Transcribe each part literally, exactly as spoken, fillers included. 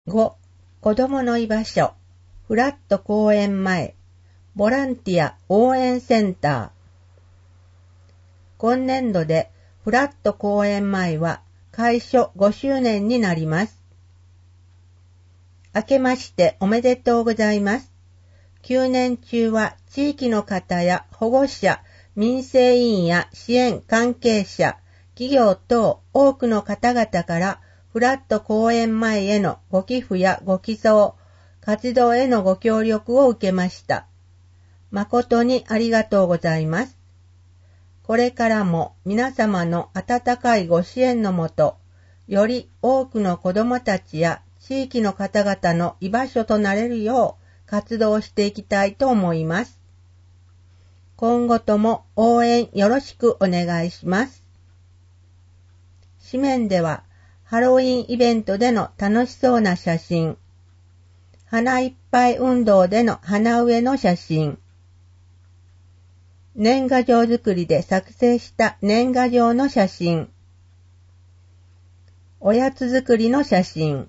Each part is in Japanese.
ご. 子どもの居場所フラット公園前ボランティア応援センター。今年度でフラット公園前は開所ごしゅうねんになります。明けましておめでとうございます。きゅうねん中は地域の方や保護者、民生委員や支援関係者、企業等多くの方々からフラット公園前へのご寄付やご寄贈、活動へのご協力を受けました。誠にありがとうございます。これからも皆様の温かいご支援のもと、より多くの子どもたちや地域の方々の居場所となれるよう活動していきたいと思います。今後とも応援よろしくお願いします。紙面ではハロウィンイベントでの楽しそうな写真、花いっぱい運動での花植えの写真、年賀状作りで作成した年賀状の写真、おやつ作りの写真、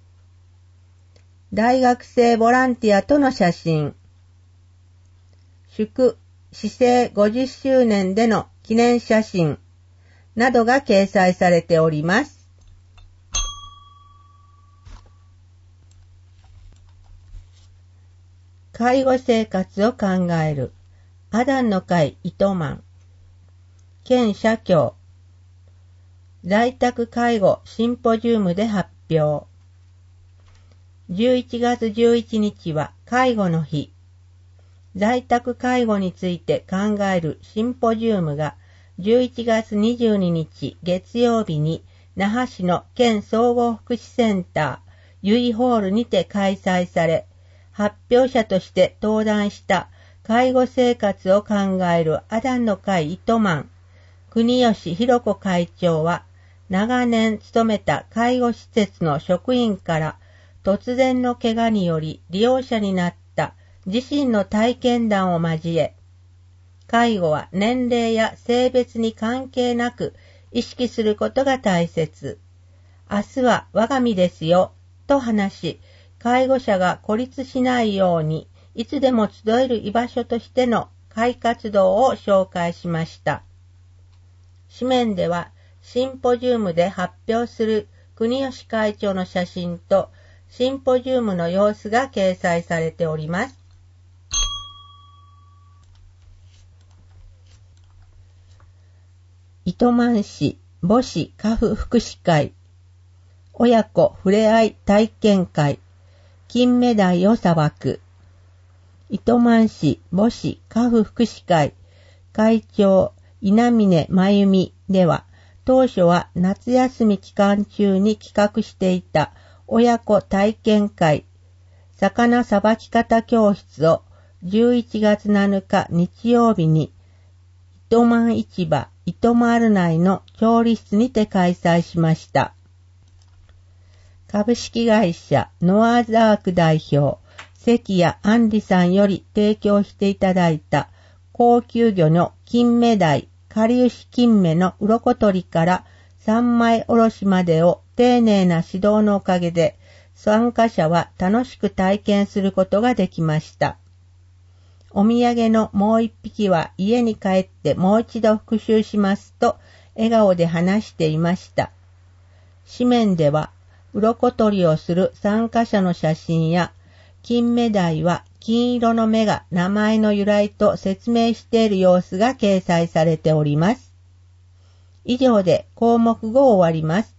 大学生ボランティアとの写真、祝市政ごじゅっしゅうねんでの記念写真などが掲載されております。介護生活を考えるアダンの会糸満県社協在宅介護シンポジウムで発表。じゅういちがつじゅういちにちは介護の日。在宅介護について考えるシンポジウムがじゅういちがつにじゅうににち月曜日に那覇市の県総合福祉センターゆいホールにて開催され、発表者として登壇した介護生活を考えるアダンの会糸満国吉弘子会長は、長年勤めた介護施設の職員から突然の怪我により利用者になった自身の体験談を交え、介護は年齢や性別に関係なく意識することが大切。明日は我が身ですよ、と話し、介護者が孤立しないように、いつでも集える居場所としての会活動を紹介しました。紙面では、シンポジウムで発表する国吉会長の写真と、シンポジウムの様子が掲載されております。糸満市母子家父福祉会親子ふれあい体験会金目鯛をさばく糸満市母子家父福祉会会長稲峰真由美では、当初は夏休み期間中に企画していた親子体験会魚さばき方教室をじゅういちがつなのか日曜日に糸満市場糸満内の調理室にて開催しました。株式会社ノアーズアーク代表関谷杏里さんより提供していただいた高級魚の金目鯛、かりゆし金目の鱗取りから三枚おろしまでを丁寧な指導のおかげで参加者は楽しく体験することができました。お土産のもう一匹は家に帰ってもう一度復習しますと笑顔で話していました。紙面では鱗取りをする参加者の写真や金目鯛は金色の目が名前の由来と説明している様子が掲載されております。以上で項目ごを終わります。